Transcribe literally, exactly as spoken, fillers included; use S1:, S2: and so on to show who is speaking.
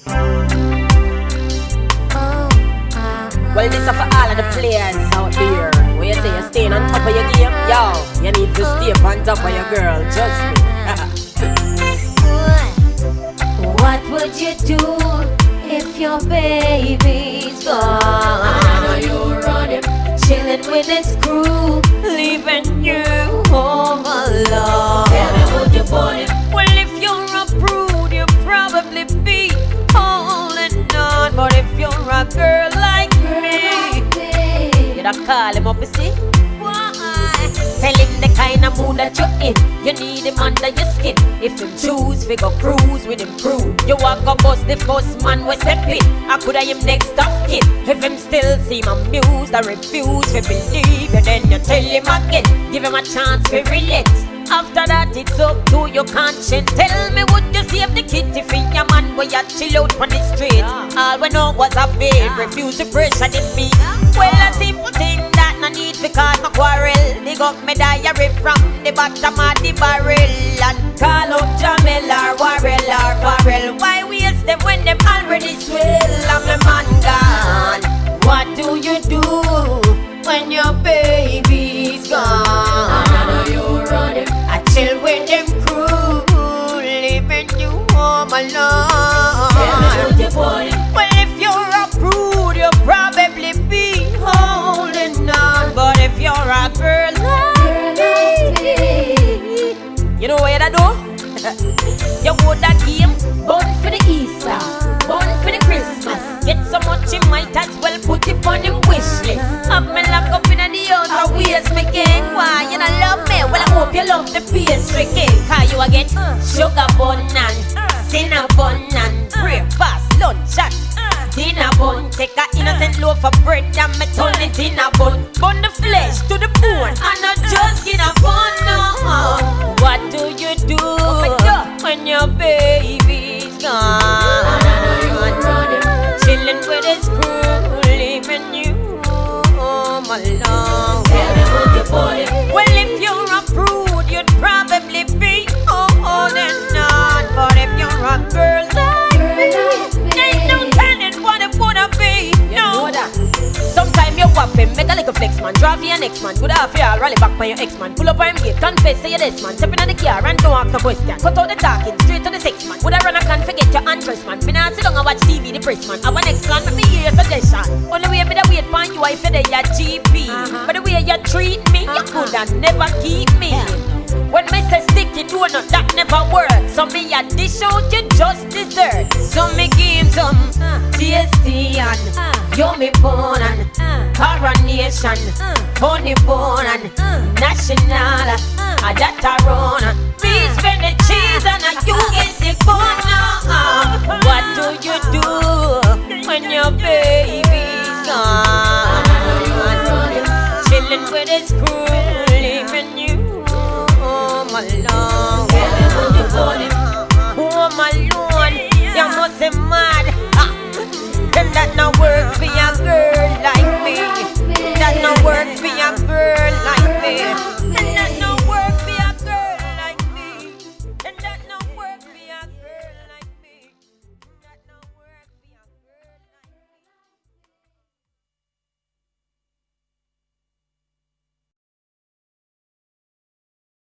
S1: Well, this is for all of the players out there. Where you say you're staying on top of your game, yo, you need to stay on top of your girl, trust me.
S2: What would you do if your baby's gone? I know you're running, chilling with his crew, leaving you home alone. Tell me, would you want him? Well, if you're a prude, you'll probably be holding on. But if you're a girl like me, you don't call him up, you see? Tell him the kind of mood that you're in. You need him under your skin. If him choose, we go cruise with him crew. You walk up bust the first man we step in. I could have him next of kin. If him still seem amused, I refuse to believe you. Then you tell him again. Give him a chance to relate. After that it's up to your conscience. Tell me, would you save the kitty for your man where you chill out on the street? All we know was a bed. Refuse to pressure the beat. Well, a simple thing that no need to cause my quarrel. Dig up my diary from the bottom of the barrel and call up Jamel or Warrell or Farrell. Why waste them when them already swell? I'm a man gone. What do you do when your baby's gone? I know you're running. I chill with them crew, leaving you home alone. Tell me, would you want it? Well, if you're a prude, you'll probably be holding on. But if you're a girl like me, you know what I do? You go that game, born for the Easter, born for the Christmas. Get so much you might as well put it on your wish list. Have me lock up in the house, I waste my king. Why you don't love me? Well, I hope you love the pastry cake. Cause you again sugar bun and cinnamon and breakfast, lunch and dinner bun. Take a innocent loaf of bread and me turn it in a bun. Bun the flesh to the bone and not just in a bun, no. What do you do when your baby's gone? Chilling with his crew, leaving you home alone. Tell me, would you want it? Well, if you're a prude, you'd probably be holding on. But if you're a girl like me, ain't no telling what it would have been. No. Sometimes you whap him, make a little flex man. Draw for your next man, good half y'all, rally back by your ex man. Pull up on him gate, confess say you're this man. Step in the car and don't ask no question. Cut out the talking, straight to the sex man. Would I run a can forget your undress man? Me not sit down and watch T V, the press man. Have a next plan, make me hear your suggestion. Only way me the wait pon you, I feel that you're G P. Uh-huh. But the way you treat me, uh-huh. you coulda never keep me. Yeah. When me say sticky donut, that never works. So me a dish out you just dessert. So me give some uh, tasty and uh, yummy bun and uh, coronation, uh, honey bun and uh, national, uh, uh, that a run. Me